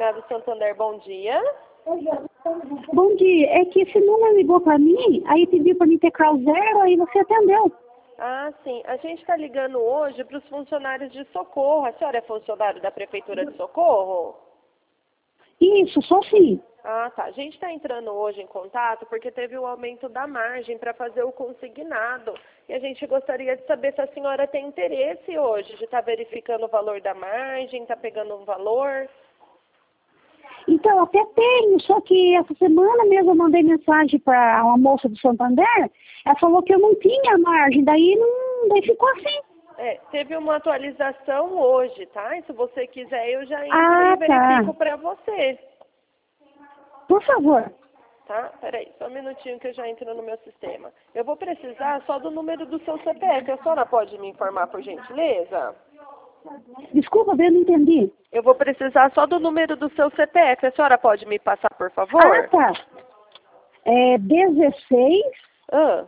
Crediário Santander, bom dia. Bom dia, é que esse número ligou para mim, aí pediu para mim teclar o 0, aí você atendeu. Ah, sim. A gente está ligando hoje para os funcionários de Socorro. A senhora é funcionário da Prefeitura de Socorro? Isso, sou sim. Ah, tá. A gente está entrando hoje em contato porque teve o aumento da margem para fazer o consignado. E a gente gostaria de saber se a senhora tem interesse hoje de estar verificando o valor da margem, está pegando um valor. Então, até tenho, só que essa semana mesmo eu mandei mensagem para uma moça do Santander, ela falou que eu não tinha margem, daí ficou assim. Teve uma atualização hoje, tá? E se você quiser, eu já entro e Tá. verifico para você. Por favor. Tá? Peraí, só um minutinho que eu já entro no meu sistema. Eu vou precisar só do número do seu CPF. A senhora pode me informar, por gentileza? Desculpa, eu não entendi. Eu vou precisar só do número do seu CPF. A senhora pode me passar, por favor? Tá. É 16, Ah,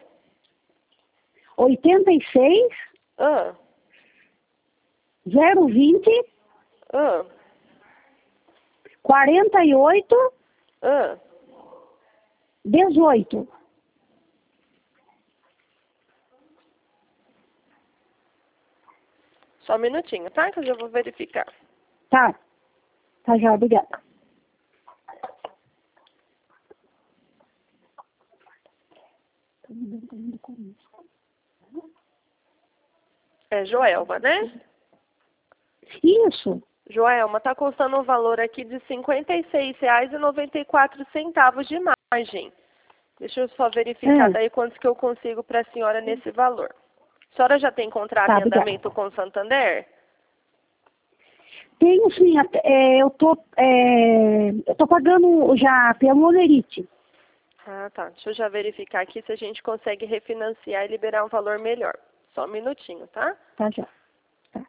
86, ah, 020, ah, 48, ah. 18. Só um minutinho, tá? Que eu já vou verificar. Tá já, obrigada. É Joelma, né? Isso. Joelma, tá custando um valor aqui de R$ 56,94 de margem. Deixa eu só verificar daí quantos que eu consigo para a senhora nesse valor. A senhora já tem contrato em andamento com o Santander? Tenho sim, eu tô pagando já pelo Olerite. Ah, tá. Deixa eu já verificar aqui se a gente consegue refinanciar e liberar um valor melhor. Só um minutinho, tá? Tá já. Tá.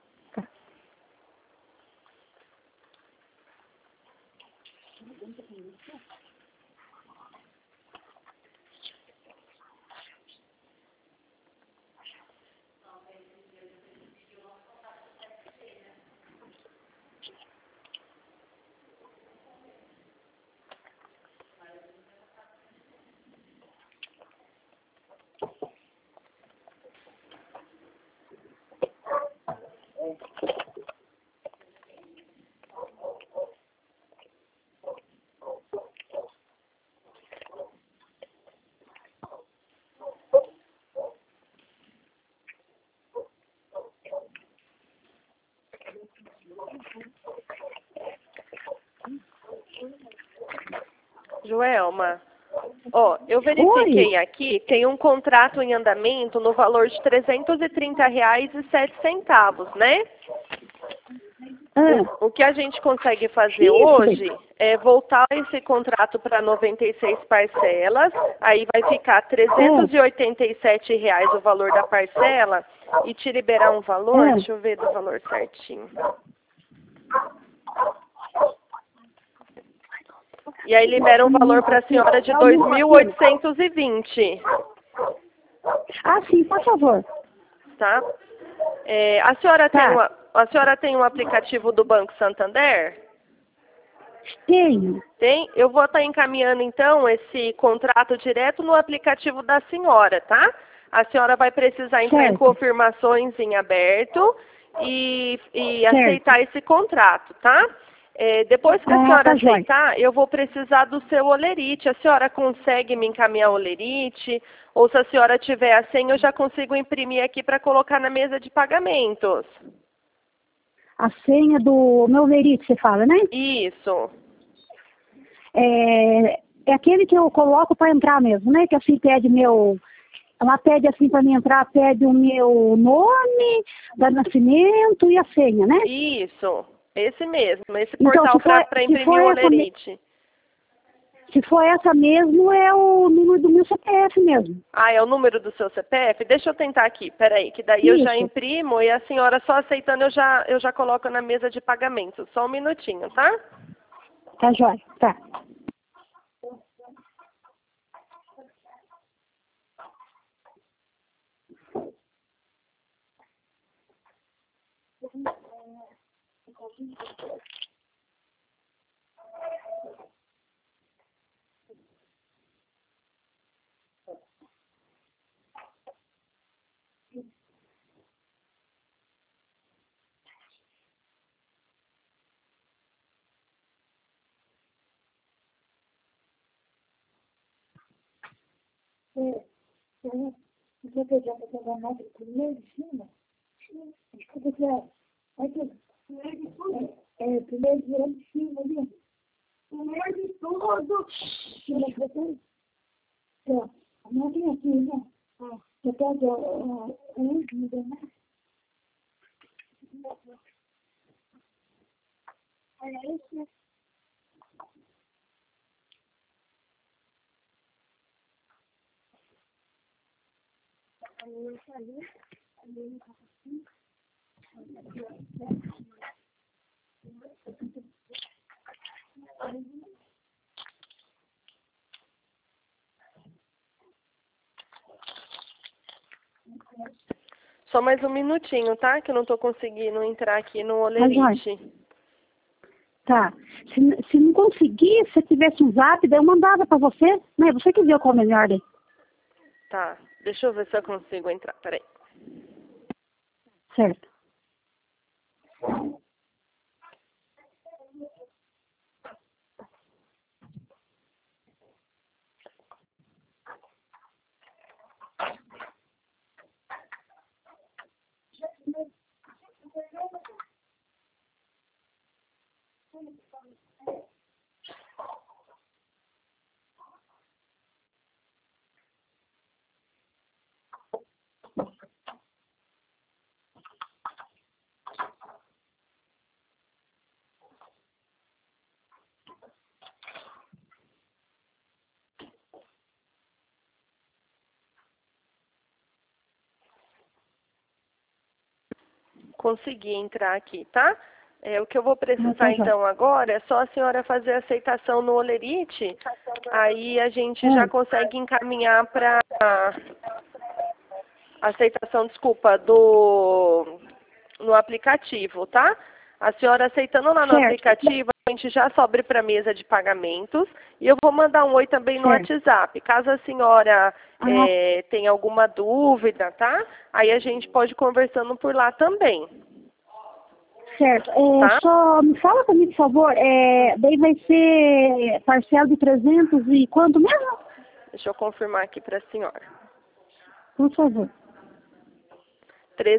Joelma, ó, eu verifiquei aqui, tem um contrato em andamento no valor de R$ 330,07, né? O que a gente consegue fazer hoje é voltar esse contrato para 96 parcelas, aí vai ficar R$ 387 o valor da parcela e te liberar um valor, deixa eu ver do valor certinho. E aí libera um valor para a senhora de 2.820. Ah, sim, por favor. Tá? A senhora tem um aplicativo do Banco Santander? Tenho. Tem? Eu vou estar encaminhando, então, esse contrato direto no aplicativo da senhora, tá? A senhora vai precisar entrar em confirmações em aberto e aceitar esse contrato, tá? Depois que a senhora aceitar, eu vou precisar do seu Olerite. A senhora consegue me encaminhar o Olerite? Ou se a senhora tiver a senha, eu já consigo imprimir aqui para colocar na mesa de pagamentos. A senha do meu Olerite, você fala, né? Isso. É aquele que eu coloco para entrar mesmo, né? Que assim pede ela pede assim para mim entrar, pede o meu nome, da nascimento e a senha, né? Isso. Esse mesmo, esse Então, portal para imprimir o Olerite. Se for essa mesmo, é o número do meu CPF mesmo. Ah, é o número do seu CPF? Deixa eu tentar aqui, peraí, que daí eu já imprimo e a senhora só aceitando eu já coloco na mesa de pagamento. Só um minutinho, tá? Tá jóia, tá. Você pegar para pegar a nota primeiro de cima? Desculpa que primeiro de cima ali. Primeiro de tudo. A notinha aqui, né? Você pega o último, né? Olha isso. Só mais um minutinho, tá? Que eu não tô conseguindo entrar aqui no Olerite. Tá. Se não conseguir, se tivesse um zap, daí eu mandava pra você. Né? Você que viu qual é melhor daí. Tá. Deixa eu ver se eu consigo entrar. Peraí. Certo. Consegui entrar aqui, tá? O que eu vou precisar então agora é só a senhora fazer a aceitação no Olerite, aí a gente já consegue encaminhar para aceitação, desculpa, no aplicativo, tá? A senhora aceitando lá no aplicativo, a gente já sobe para a mesa de pagamentos e eu vou mandar um oi também no WhatsApp. Caso a senhora tenha alguma dúvida, tá? Aí a gente pode ir conversando por lá também. Certo. Só me fala pra mim, por favor, daí vai ser parcela de 300 e quanto mesmo? Deixa eu confirmar aqui para a senhora. Por favor. R$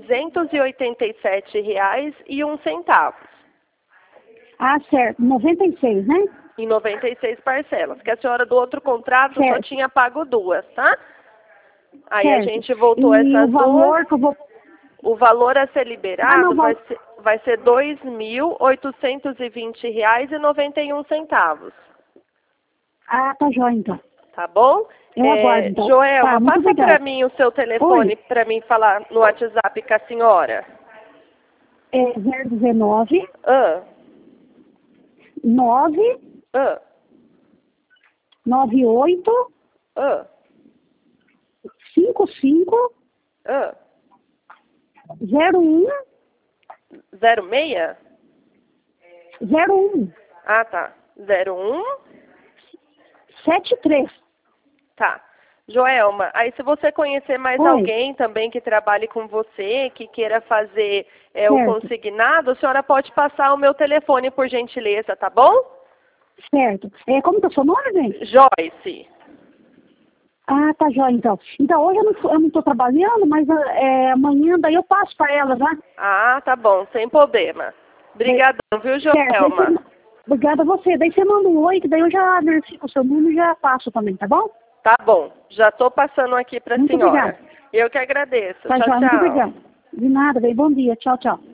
387,01. Ah, certo. 96, né? Em 96 parcelas. Que a senhora do outro contrato só tinha pago 2, tá? Aí a gente voltou essas duas. O valor a ser liberado vai ser R$ 2.820,91. Ah, tá jóia, então. Tá bom? Eu aguardo, então. Joelma, passa para mim o seu telefone para mim falar no WhatsApp com a senhora. 019 9 98 55 01 06? 01 Ah, tá. 01 73. Tá. Joelma, aí se você conhecer mais alguém também que trabalhe com você, que queira fazer o consignado, a senhora pode passar o meu telefone, por gentileza, tá bom? Certo. Como que é o seu nome, gente? Joyce. Ah, tá jóia, então. Então, hoje eu não estou trabalhando, mas amanhã daí eu passo para ela, já. Ah, tá bom, sem problema. Obrigadão, viu, Joelma? Obrigada a você. Daí você manda um oi, que daí eu já verifico o seu número e já passo também, tá bom? Tá bom. Já estou passando aqui para a senhora. Obrigada. Eu que agradeço. Tá, tchau, tchau. Muito obrigada. De nada, bem. Bom dia. Tchau, tchau.